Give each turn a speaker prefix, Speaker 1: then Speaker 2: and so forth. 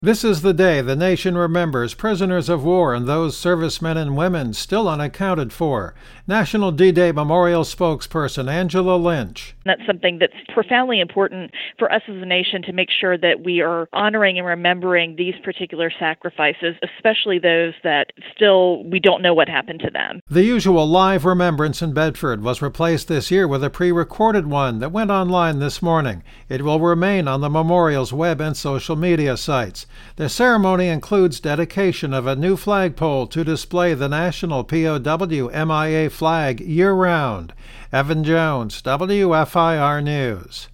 Speaker 1: This is the day the nation remembers prisoners of war and those servicemen and women still unaccounted for. National D-Day Memorial spokesperson Angela Lynch.
Speaker 2: That's something that's profoundly important for us as a nation to make sure that we are honoring and remembering these particular sacrifices, especially those that still we don't know what happened to them.
Speaker 1: The usual live remembrance in Bedford was replaced this year with a pre-recorded one that went online this morning. It will remain on the memorial's web and social media sites. The ceremony includes dedication of a new flagpole to display the national POW MIA flag year-round. Evan Jones, WFIR News.